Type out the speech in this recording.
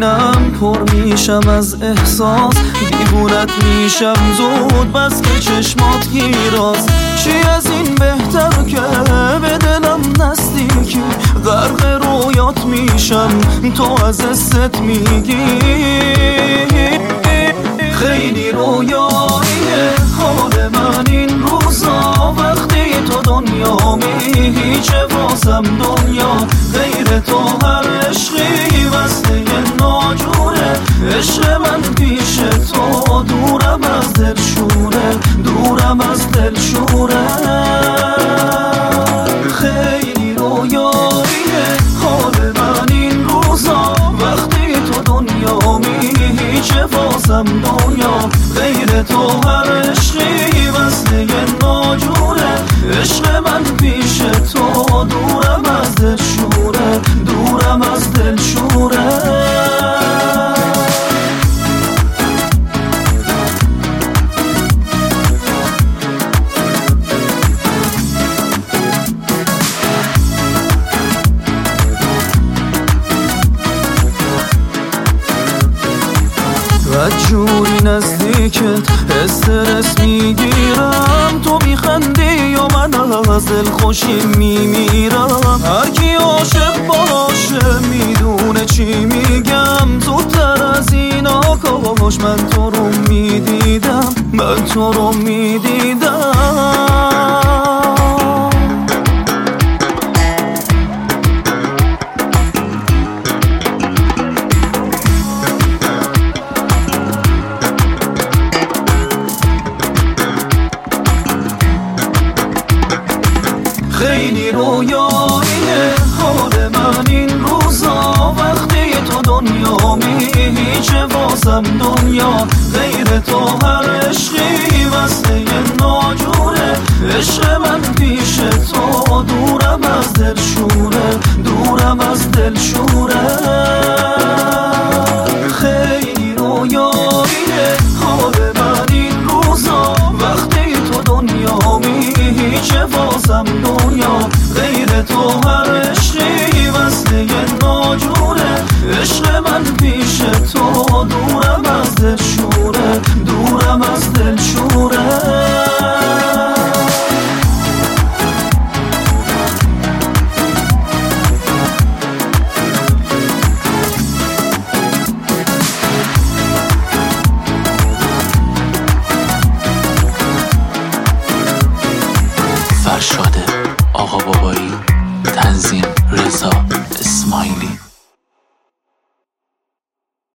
سینم پر میشم از احساس، دیوونت میشم زود بس که چشمات گیراز. چی از این بهتر که به دلم نزدیکی، غرق رویات میشم تو از دست میگی. خیلی رویاییه حال من این روزا، وقتی تو دنیا هیچه واسم دنیا غیر تو. هر عشقی واسه ناجوره، عشق من پیش تو دورم از دلشوره، دورم از دلشوره. خیلی رویاییه حال من این روزا، وقتی تو دنیا هیچه واسم دنیا غیر تو. هر عشقی واسه ناجوره، عشق من پیش تو دورم از دلشوره، دورم از دلشوره. جوری نزدیکت استرس میگیرم، تو میخندی و من از دل خوشی میمیرم. هرکی عاشق باشه میدونه چی میگم، زودتر از اینا کاش من تو رو میدیدم، من تو رو میدیدم. خیلی رویاییه حال من این روزا، وقتی تو دنیا هیچه واسم دنیا غیر تو. هر عشقی واسه ناجوره، عشق من پیش تو دورم از دلشوره، دورم از دلشوره. خیلی رویاییه حال من این روزا، وقتی تو دنیا هیچه واسم دنیا غیر تو. هر عشقی واسه ناجوره، عشق من پیش تو دورم از دلشوره، دورم از دلشوره. فرشاد آقا بابایی، تنظیم رضا.